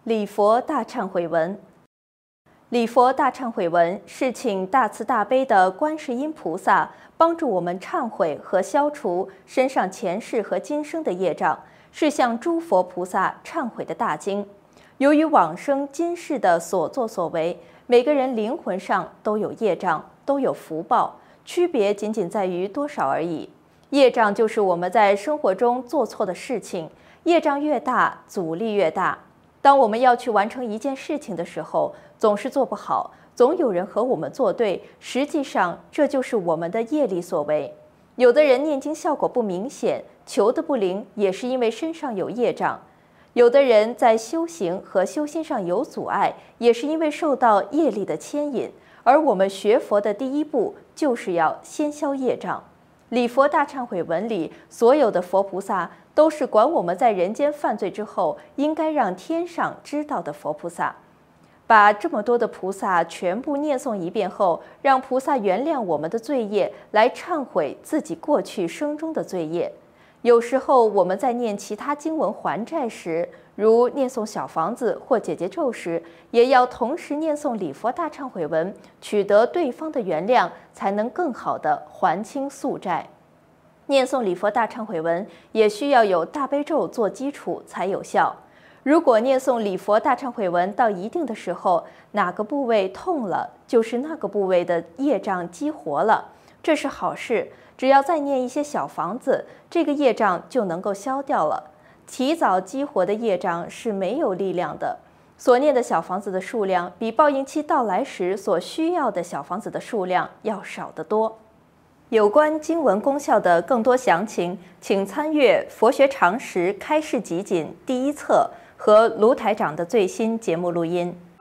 礼佛大忏悔文。礼佛大忏悔文是请大慈大悲的观世音菩萨帮助我们忏悔和消除身上前世和今生的业障，是向诸佛菩萨忏悔的大经。由于往生今世的所作所为，每个人灵魂上都有业障，都有福报，区别仅仅在于多少而已。业障就是我们在生活中做错的事情，业障越大，阻力越大。当我们要去完成一件事情的时候，总是做不好，总有人和我们作对，实际上这就是我们的业力所为。有的人念经效果不明显，求得不灵，也是因为身上有业障；有的人在修行和修心上有阻碍，也是因为受到业力的牵引。而我们学佛的第一步，就是要先消业障。礼佛大忏悔文里所有的佛菩萨都是管我们在人间犯罪之后，应该让天上知道的佛菩萨。把这么多的菩萨全部念诵一遍后，让菩萨原谅我们的罪业，来忏悔自己过去生中的罪业。有时候我们在念其他经文还债时，如念诵小房子或解结咒时，也要同时念诵礼佛大忏悔文，取得对方的原谅，才能更好地还清宿债。念诵礼佛大忏悔文也需要有大悲咒做基础才有效。如果念诵礼佛大忏悔文到一定的时候，哪个部位痛了，就是那个部位的业障激活了，这是好事。只要再念一些小房子，这个业障就能够消掉了。提早激活的业障是没有力量的，所念的小房子的数量比报应期到来时所需要的小房子的数量要少得多。有关经文功效的更多详情，请参阅《佛学常识开示集锦》第1册和卢台长的最新节目录音。